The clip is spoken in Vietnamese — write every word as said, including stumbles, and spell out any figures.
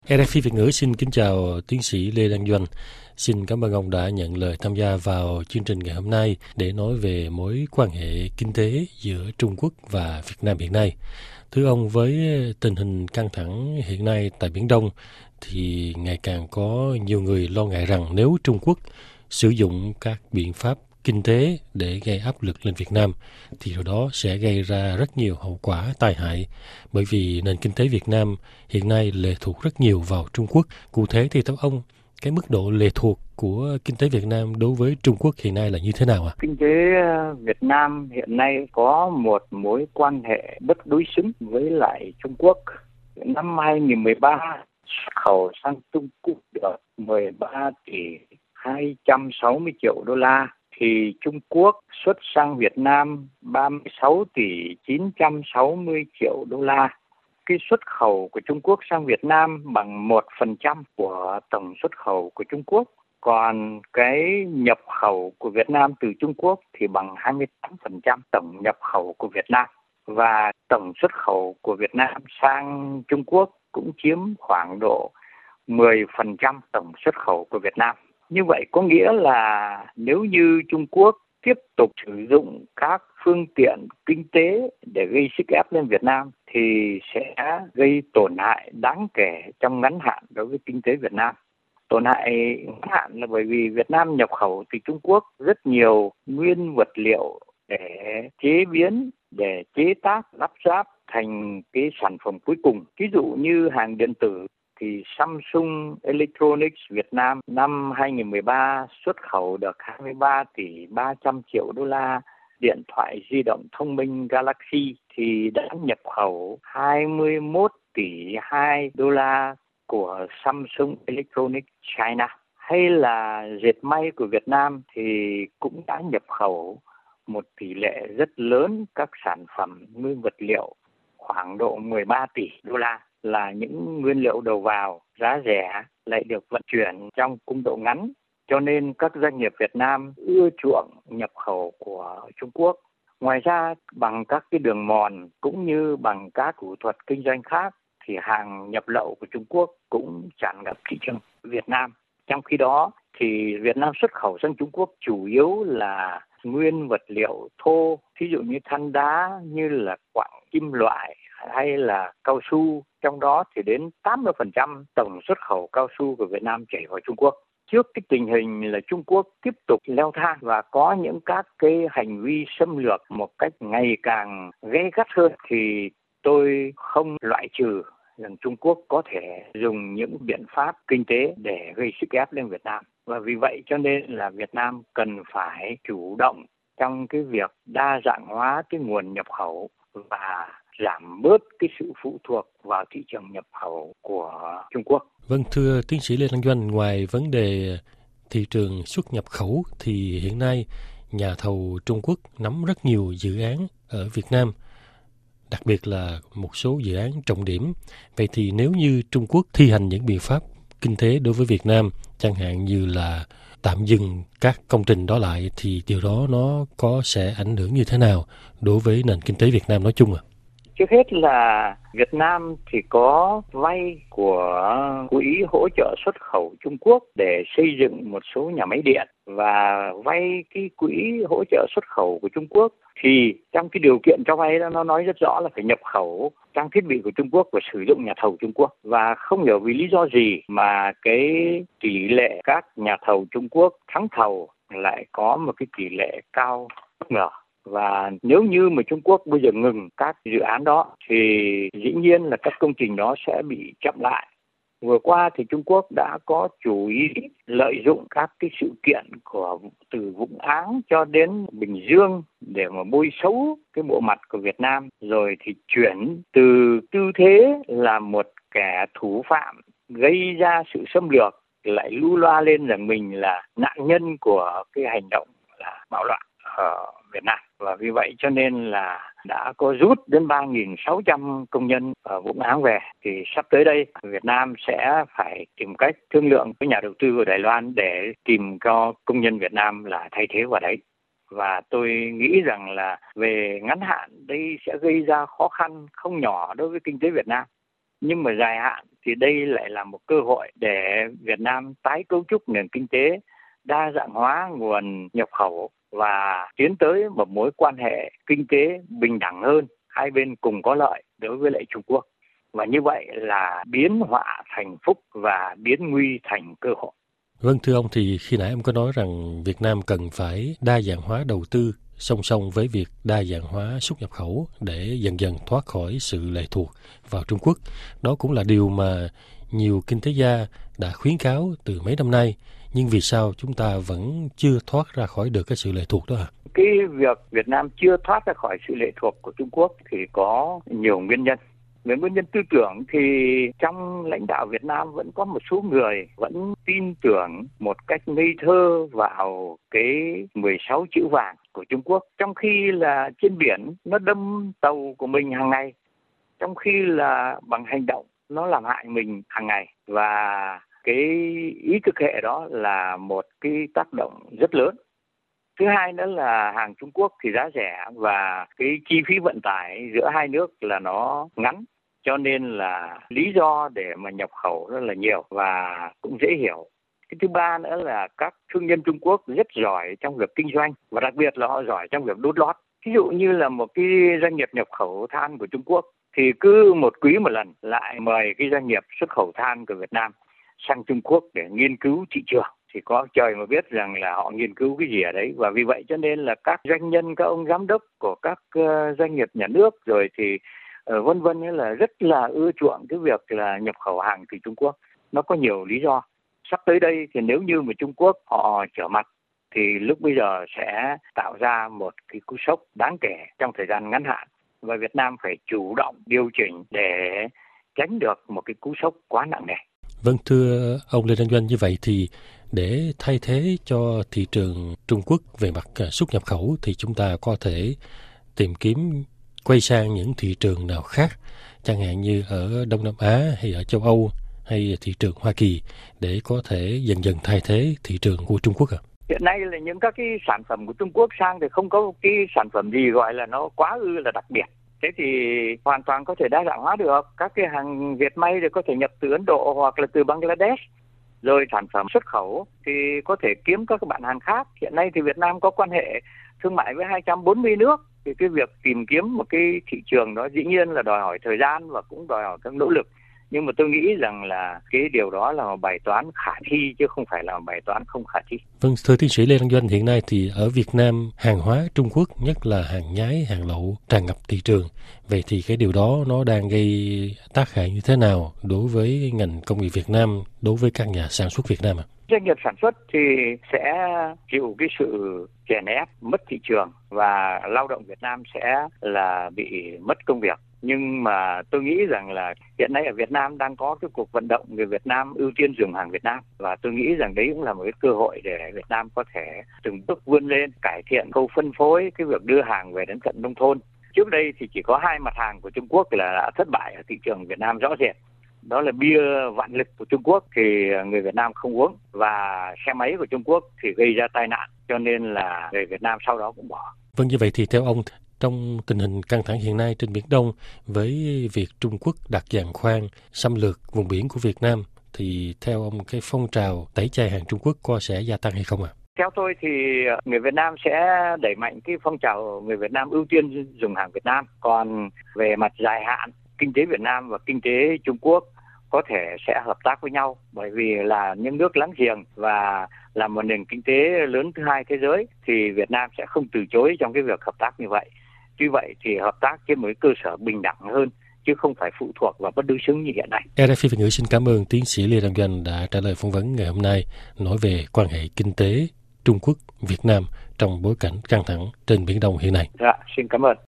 rờ ép phi Việt ngữ xin kính chào tiến sĩ Lê Đăng Doanh. Xin cảm ơn ông đã nhận lời tham gia vào chương trình ngày hôm nay để nói về mối quan hệ kinh tế giữa Trung Quốc và Việt Nam hiện nay. Thưa ông, với tình hình căng thẳng hiện nay tại Biển Đông thì ngày càng có nhiều người lo ngại rằng nếu Trung Quốc sử dụng các biện pháp kinh tế để gây áp lực lên Việt Nam thì điều đó sẽ gây ra rất nhiều hậu quả tai hại, bởi vì nền kinh tế Việt Nam hiện nay lệ thuộc rất nhiều vào Trung Quốc. Cụ thể thì theo ông, cái mức độ lệ thuộc của kinh tế Việt Nam đối với Trung Quốc hiện nay là như thế nào ạ? Kinh tế Việt Nam hiện nay có một mối quan hệ bất đối xứng với lại Trung Quốc. Năm hai không một ba, xuất khẩu sang Trung Quốc được mười ba tỷ hai trăm sáu mươi triệu đô la, thì Trung Quốc xuất sang Việt Nam ba mươi sáu tỷ chín trăm sáu mươi triệu đô la. Cái xuất khẩu của Trung Quốc sang Việt Nam bằng một phần trăm của tổng xuất khẩu của Trung Quốc. Còn cái nhập khẩu của Việt Nam từ Trung Quốc thì bằng hai mươi tám phần trăm tổng nhập khẩu của Việt Nam. Và tổng xuất khẩu của Việt Nam sang Trung Quốc cũng chiếm khoảng độ mười phần trăm tổng xuất khẩu của Việt Nam. Như vậy có nghĩa là nếu như Trung Quốc tiếp tục sử dụng các phương tiện kinh tế để gây sức ép lên Việt Nam thì sẽ gây tổn hại đáng kể trong ngắn hạn đối với kinh tế Việt Nam. Tổn hại ngắn hạn là bởi vì Việt Nam nhập khẩu từ Trung Quốc rất nhiều nguyên vật liệu để chế biến, để chế tác, lắp ráp thành cái sản phẩm cuối cùng. Ví dụ như hàng điện tử thì Samsung Electronics Việt Nam năm hai không một ba xuất khẩu được hai mươi ba tỷ ba trăm triệu đô la. Điện thoại di động thông minh Galaxy thì đã nhập khẩu hai mươi mốt tỷ hai đô la của Samsung Electronics China. Hay là dệt may của Việt Nam thì cũng đã nhập khẩu một tỷ lệ rất lớn các sản phẩm nguyên vật liệu khoảng độ mười ba tỷ đô la, là những nguyên liệu đầu vào giá rẻ lại được vận chuyển trong cung độ ngắn. Cho nên các doanh nghiệp Việt Nam ưa chuộng nhập khẩu của Trung Quốc. Ngoài ra, bằng các cái đường mòn cũng như bằng các thủ thuật kinh doanh khác thì hàng nhập lậu của Trung Quốc cũng tràn ngập thị trường Việt Nam. Trong khi đó thì Việt Nam xuất khẩu sang Trung Quốc chủ yếu là nguyên vật liệu thô, ví dụ như than đá, như là quặng kim loại hay là cao su. Trong đó thì đến tám mươi phần trăm tổng xuất khẩu cao su của Việt Nam chảy vào Trung Quốc. Trước cái tình hình là Trung Quốc tiếp tục leo thang và có những các cái hành vi xâm lược một cách ngày càng gay gắt hơn, thì tôi không loại trừ rằng Trung Quốc có thể dùng những biện pháp kinh tế để gây sức ép lên Việt Nam. Và vì vậy cho nên là Việt Nam cần phải chủ động trong cái việc đa dạng hóa cái nguồn nhập khẩu và giảm bớt cái sự phụ thuộc vào thị trường nhập khẩu của Trung Quốc. Vâng, thưa tiến sĩ Lê Đăng Doanh, ngoài vấn đề thị trường xuất nhập khẩu thì hiện nay nhà thầu Trung Quốc nắm rất nhiều dự án ở Việt Nam, đặc biệt là một số dự án trọng điểm. Vậy thì nếu như Trung Quốc thi hành những biện pháp kinh tế đối với Việt Nam, chẳng hạn như là tạm dừng các công trình đó lại, thì điều đó nó có sẽ ảnh hưởng như thế nào đối với nền kinh tế Việt Nam nói chung ạ? À? Trước hết là Việt Nam thì có vay của quỹ hỗ trợ xuất khẩu Trung Quốc để xây dựng một số nhà máy điện, và vay cái quỹ hỗ trợ xuất khẩu của Trung Quốc thì trong cái điều kiện cho vay đó nó nói rất rõ là phải nhập khẩu trang thiết bị của Trung Quốc và sử dụng nhà thầu Trung Quốc. Và không hiểu vì lý do gì mà cái tỷ lệ các nhà thầu Trung Quốc thắng thầu lại có một cái tỷ lệ cao bất ngờ. Và nếu như mà Trung Quốc bây giờ ngừng các dự án đó thì dĩ nhiên là các công trình đó sẽ bị chậm lại. Vừa qua thì Trung Quốc đã có chủ ý lợi dụng các cái sự kiện của từ Vũng Áng cho đến Bình Dương để mà bôi xấu cái bộ mặt của Việt Nam, rồi thì chuyển từ tư thế là một kẻ thủ phạm gây ra sự xâm lược lại lưu loa lên rằng mình là nạn nhân của cái hành động là bạo loạn ở Việt Nam. Và vì vậy cho nên là đã có rút đến ba nghìn sáu trăm công nhân ở Vũng Áng về. Thì sắp tới đây Việt Nam sẽ phải tìm cách thương lượng với nhà đầu tư của Đài Loan để tìm cho công nhân Việt Nam là thay thế vào đấy. Và tôi nghĩ rằng là về ngắn hạn đây sẽ gây ra khó khăn không nhỏ đối với kinh tế Việt Nam. Nhưng mà dài hạn thì đây lại là một cơ hội để Việt Nam tái cấu trúc nền kinh tế, đa dạng hóa nguồn nhập khẩu và tiến tới một mối quan hệ kinh tế bình đẳng hơn, hai bên cùng có lợi đối với lại Trung Quốc. Và như vậy là biến họa thành phúc và biến nguy thành cơ hội. Vâng, thưa ông, thì khi nãy ông có nói rằng Việt Nam cần phải đa dạng hóa đầu tư song song với việc đa dạng hóa xuất nhập khẩu để dần dần thoát khỏi sự lệ thuộc vào Trung Quốc. Đó cũng là điều mà nhiều kinh tế gia đã khuyến cáo từ mấy năm nay. Nhưng vì sao chúng ta vẫn chưa thoát ra khỏi được cái sự lệ thuộc đó ạ? À? Cái việc Việt Nam chưa thoát ra khỏi sự lệ thuộc của Trung Quốc thì có nhiều nguyên nhân. Về nguyên nhân tư tưởng thì trong lãnh đạo Việt Nam vẫn có một số người vẫn tin tưởng một cách ngây thơ vào cái mười sáu chữ vàng của Trung Quốc. Trong khi là trên biển nó đâm tàu của mình hàng ngày, trong khi là bằng hành động nó làm hại mình hàng ngày. Và cái ý thực hệ đó là một cái tác động rất lớn. Thứ hai nữa là hàng Trung Quốc thì giá rẻ và cái chi phí vận tải giữa hai nước là nó ngắn. Cho nên là lý do để mà nhập khẩu rất là nhiều và cũng dễ hiểu. Cái thứ ba nữa là các thương nhân Trung Quốc rất giỏi trong việc kinh doanh và đặc biệt là họ giỏi trong việc đốt lót. Ví dụ như là một cái doanh nghiệp nhập khẩu than của Trung Quốc thì cứ một quý một lần lại mời cái doanh nghiệp xuất khẩu than của Việt Nam sang Trung Quốc để nghiên cứu thị trường. Thì có trời mà biết rằng là họ nghiên cứu cái gì ở đấy. Và vì vậy cho nên là các doanh nhân, các ông giám đốc của các uh, doanh nghiệp nhà nước rồi thì uh, vân vân là rất là ưa chuộng cái việc là nhập khẩu hàng từ Trung Quốc. Nó có nhiều lý do. Sắp tới đây thì nếu như mà Trung Quốc họ trở mặt thì lúc bây giờ sẽ tạo ra một cái cú sốc đáng kể trong thời gian ngắn hạn. Và Việt Nam phải chủ động điều chỉnh để tránh được một cái cú sốc quá nặng nề. Vâng, thưa ông Lê Đăng Doanh, như vậy thì để thay thế cho thị trường Trung Quốc về mặt xuất nhập khẩu thì chúng ta có thể tìm kiếm quay sang những thị trường nào khác, chẳng hạn như ở Đông Nam Á hay ở châu Âu hay thị trường Hoa Kỳ để có thể dần dần thay thế thị trường của Trung Quốc ạ? À? Hiện nay là những các cái sản phẩm của Trung Quốc sang thì không có cái sản phẩm gì gọi là nó quá ư là đặc biệt. Thế thì hoàn toàn có thể đa dạng hóa được. Các cái hàng Việt may thì có thể nhập từ Ấn Độ hoặc là từ Bangladesh. Rồi sản phẩm xuất khẩu thì có thể kiếm các bạn hàng khác. Hiện nay thì Việt Nam có quan hệ thương mại với hai trăm bốn mươi nước. Thì cái việc tìm kiếm một cái thị trường đó dĩ nhiên là đòi hỏi thời gian và cũng đòi hỏi các nỗ lực. Nhưng mà tôi nghĩ rằng là cái điều đó là một bài toán khả thi chứ không phải là một bài toán không khả thi. Vâng, thưa tiến sĩ Lê Đăng Doanh, hiện nay thì ở Việt Nam hàng hóa Trung Quốc, nhất là hàng nhái, hàng lậu tràn ngập thị trường. Vậy thì cái điều đó nó đang gây tác hại như thế nào đối với ngành công nghiệp Việt Nam, đối với các nhà sản xuất Việt Nam ạ? À? Doanh nghiệp sản xuất thì sẽ chịu cái sự chèn ép, mất thị trường và lao động Việt Nam sẽ là bị mất công việc. Nhưng mà tôi nghĩ rằng là hiện nay ở Việt Nam đang có cái cuộc vận động người Việt Nam ưu tiên dùng hàng Việt Nam. Và tôi nghĩ rằng đấy cũng là một cái cơ hội để Việt Nam có thể từng bước vươn lên, cải thiện khâu phân phối, cái việc đưa hàng về đến tận nông thôn. Trước đây thì chỉ có hai mặt hàng của Trung Quốc là đã thất bại ở thị trường Việt Nam rõ rệt. Đó là bia vạn lực của Trung Quốc thì người Việt Nam không uống và xe máy của Trung Quốc thì gây ra tai nạn, cho nên là người Việt Nam sau đó cũng bỏ. Vâng, như vậy thì theo ông, trong tình hình căng thẳng hiện nay trên Biển Đông với việc Trung Quốc đặt giàn khoan xâm lược vùng biển của Việt Nam thì theo ông cái phong trào tẩy chay hàng Trung Quốc có sẽ gia tăng hay không ạ? À? Theo tôi thì người Việt Nam sẽ đẩy mạnh cái phong trào người Việt Nam ưu tiên dùng hàng Việt Nam. Còn về mặt dài hạn, kinh tế Việt Nam và kinh tế Trung Quốc có thể sẽ hợp tác với nhau bởi vì là những nước láng giềng và là một nền kinh tế lớn thứ hai thế giới thì Việt Nam sẽ không từ chối trong cái việc hợp tác như vậy. Tuy vậy thì hợp tác trên một cơ sở bình đẳng hơn chứ không phải phụ thuộc vào bất đối xứng như hiện nay. rờ ép i Việt ngữ xin cảm ơn tiến sĩ Lê Đăng Doanh đã trả lời phỏng vấn ngày hôm nay nói về quan hệ kinh tế Trung Quốc Việt Nam trong bối cảnh căng thẳng trên Biển Đông hiện nay. Dạ, xin cảm ơn.